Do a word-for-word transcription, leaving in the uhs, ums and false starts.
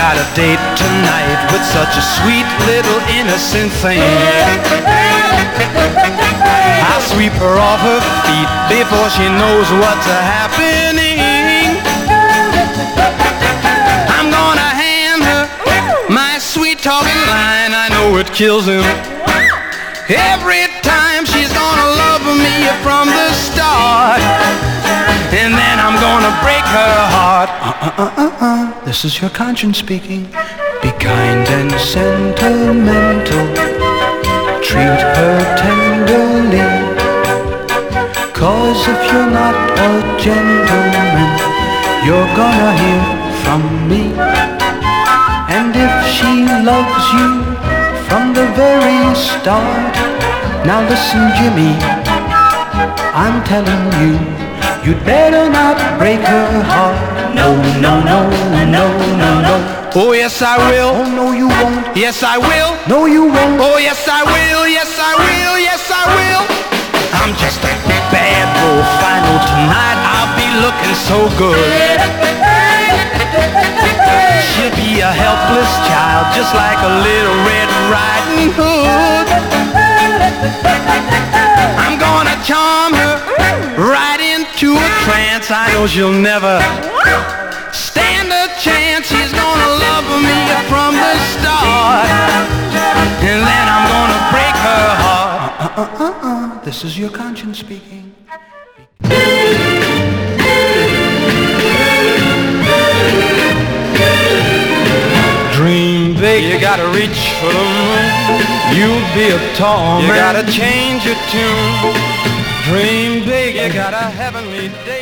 got a date tonight with such a sweet little innocent thing. I'll sweep her off her feet before she knows what's happening. I'm gonna hand her my sweet talking line. I know it kills him every time. She's gonna love me from the start, and then I'm gonna break her heart. Uh-uh-uh-uh-uh, this is your conscience speaking. Be kind and sentimental, treat her tenderly, 'cause if you're not a gentleman, you're gonna hear from me. And if she loves you from the very start, now listen, Jimmy, I'm telling you, you'd better not break her heart. No, no, no, no, no, no. Oh, yes, I will. Oh, no, you won't. Yes, I will. No, you won't. Oh, yes, I will. Yes, I will. Yes, I will. I'm just a bad boy final tonight. I'll be looking so good. She'll be a helpless child, just like a little Red Riding Hood. I'm gonna charm her right into a trance. I know she'll never stand a chance. She's gonna love me from the start, and then I'm gonna break her heart. Uh-uh-uh-uh, this is your conscience speaking. Dream big, you gotta reach for the moon. You'll be a tall man. You gotta change your tune. Dream big, you got a heavenly day.